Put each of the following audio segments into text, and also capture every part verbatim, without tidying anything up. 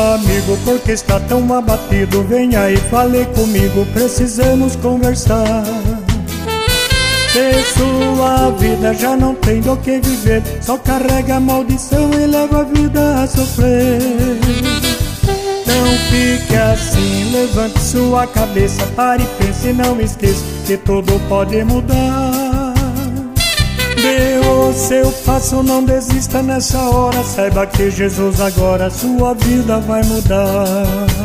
amigo, por que está tão abatido? Venha e fale comigo, precisamos conversar. Se sua vida já não tem do que viver, só carrega a maldição e leva a vida a sofrer. Não fique assim, levante sua cabeça, pare e pense, não esqueça que tudo pode mudar. Dê o seu passo, não desista nessa hora, saiba que Jesus agora sua vida vai mudar.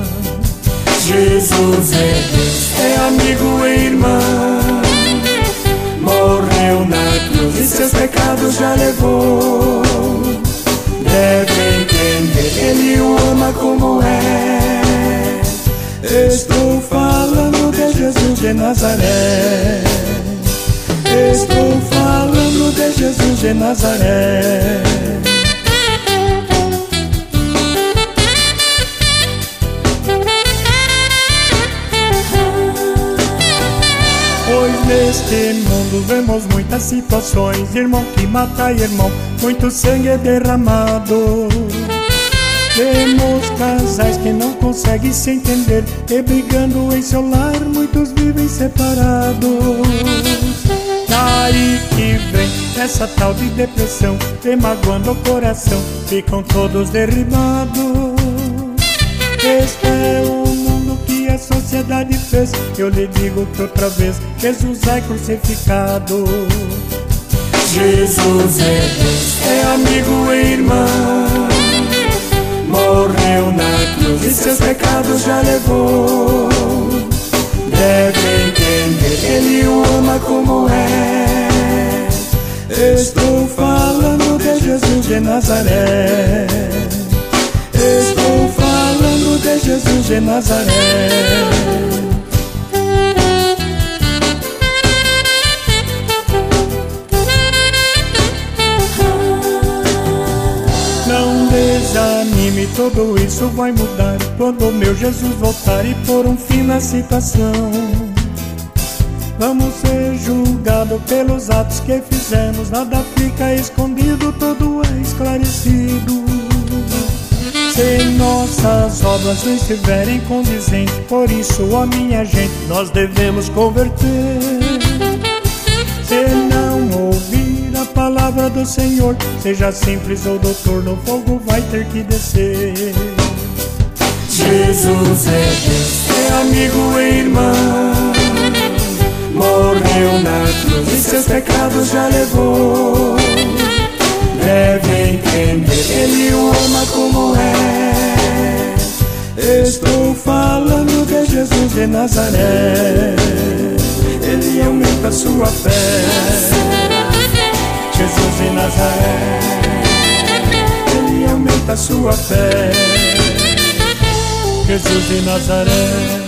Jesus é Deus, é amigo e irmão, morreu na cruz e seus pecados já levou. Deve entender, Ele o ama como é. Estou falando de Jesus de Nazaré. Estou falando de Jesus de Nazaré. Pois neste mundo vemos muitas situações, irmão que mata irmão, muito sangue é derramado. Vemos casais que não conseguem se entender, e brigando em seu lar muitos vivem separados. Daí que vem essa tal de depressão, vem magoando o coração, ficam todos derribados. Este é o mundo que a sociedade fez, eu lhe digo que outra vez Jesus é crucificado. Jesus é Deus, é amigo e irmão, morreu na cruz e seus pecados já levou. Deve entender, Ele o ama como é. Estou falando de Jesus de Nazaré. Estou falando de Jesus de Nazaré. Não desanime, tudo isso vai mudar quando meu Jesus voltar e pôr um fim na situação. Vamos ser julgados pelos atos que fizemos, nada fica escondido, tudo é esclarecido. Se nossas obras não estiverem condizentes, por isso, ó minha gente, nós devemos converter. Se não ouvir a palavra do Senhor, seja simples ou doutor, no fogo vai ter que descer. Jesus é Deus, é amigo e irmão, morreu na cruz e seus pecados já levou. Deve entender, Ele o ama como é. Estou falando de Jesus de Nazaré. Ele aumenta sua fé. Jesus de Nazaré, Ele aumenta sua fé. Jesus de Nazaré.